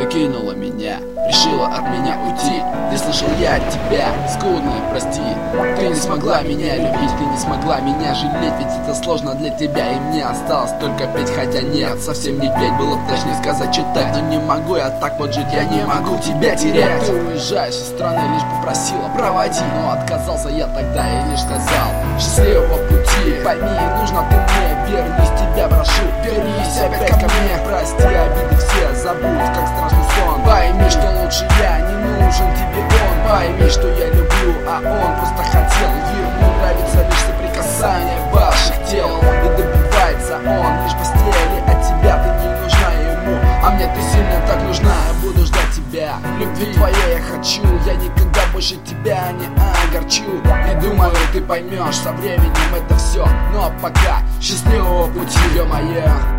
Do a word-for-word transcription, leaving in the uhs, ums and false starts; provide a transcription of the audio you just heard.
покинула меня, решила от меня уйти. Не слышал я от тебя, скудная, прости. Ты не смогла меня любить, ты не смогла меня жалеть. Ведь это сложно для тебя, и мне осталось только петь. Хотя нет, совсем не петь, было точнее сказать, читать. Но не могу я так вот жить, я не могу тебя терять. Ты уезжаешь из страны, лишь попросила проводи. Но отказался я тогда и лишь сказал: счастливого пути. Пойми, нужно ты мне, вернись, тебя прошу. Вернись опять ко мне, прости обиды все, забудь, как страшный сон. Пойми, что лучше я, не нужен тебе он. Пойми, что я люблю, а он просто хотел. Ему нравится лишь соприкасание ваших тел. И добивается он лишь постели, а тебя ты не нужна ему. А мне ты сильно так нужна, я буду ждать тебя. Любви твоей я хочу, я никогда больше тебя не огорчу. И думаю, ты поймешь со временем это все. Ну а пока счастливого пути, ё-моё.